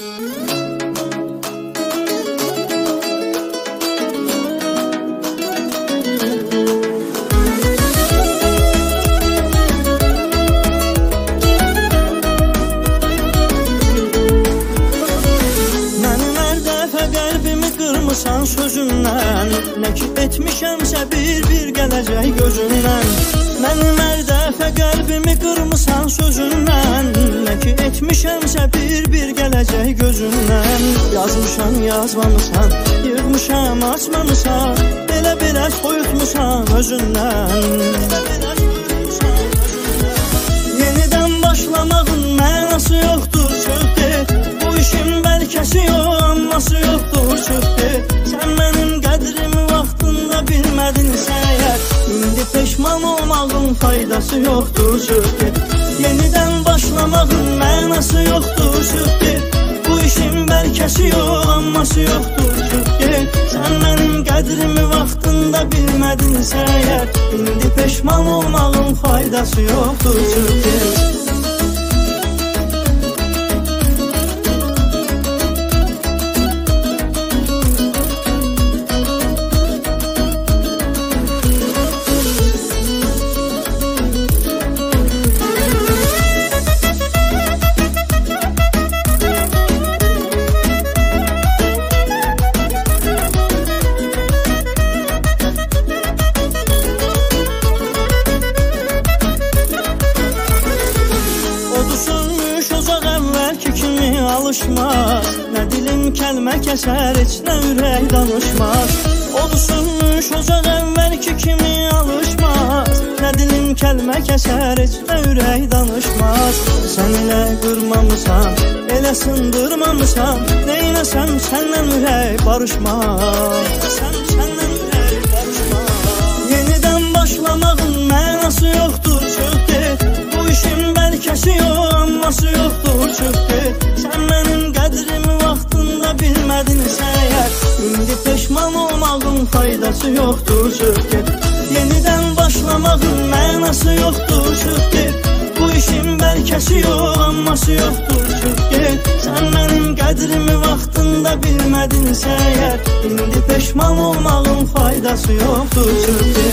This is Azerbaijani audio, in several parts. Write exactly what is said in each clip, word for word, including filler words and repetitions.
Qırmısan sözündən, nə ki etmişəmsə bir-bir gələcək gözündən. Mənim hər dəfə qəlbimi qırmısan sözündən, nə ki etmişəmsə bir-bir gələcək gözündən. Yazmışam, yazmamısan, yığmışam, açmamısan, belə-belə soyutmusan özündən. Yenidən başlamağın mənası yoxdur, çıxdı. Bu işin bəlkəsi yox, amması yoxdur, çıxdı. Sən mənim qədrimi vaxtında bilmədinsə əgər, indi peşman olmağın faydası yoxdur, çıxdı. Yenidən başlamağın mənası yoxdur, çıxdı. Bu işin bəlkəsi yox, amması yoxdur, çıxdı. Sən mənim qədrimi vaxtında bilmədinsə əgər, indi peşman olmağın faydası yoxdur, çıxdı. Alışmaz, nə dilim kəlmə kəsər, heç nə ürək danışmaz. Odu sönmüş ocaq əvvəlki kimi alışmaz, nə dilim kəlmə kəsər, heç nə ürək danışmaz. Sən elə qırmamısan, elə sındırmamısan, neynəsəm səndən ürək barışmaz. Sən səndən ürək barışmaz. Yenidən başlamağın mənası yoxdur, çıxdı. Bu işin bəlkəsi yox, amması yoxdur, çıxdı. Sən mənim qədrimi vaxtında bilmədinsə əgər, indi peşman olmağın faydası yoxdur, çıxdı. Yenidən başlamağın mənası yoxdur, çıxdı. Bu işin bəlkəsi yox, amması yoxdur, çıxdı. Sən mənim qədrimi vaxtında bilmədinsə əgər, indi peşman olmağın faydası yoxdur, çıxdı.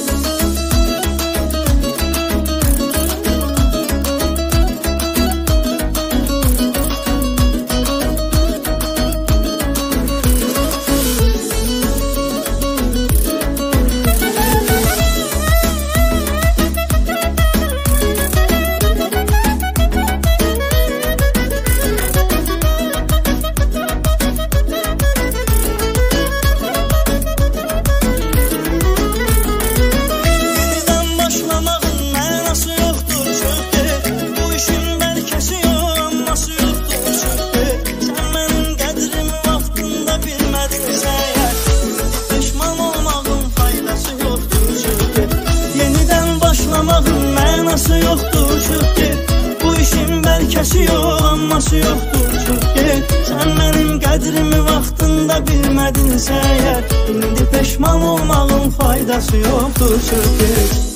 Mənası yoxdur, çıxdı. Bu işin bəlkəsi yox, amması yoxdur, çıxdı. Sən mənim qədrimi vaxtında bilmədinsə əgər, indi peşman olmağın faydası yoxdur, çıxdı.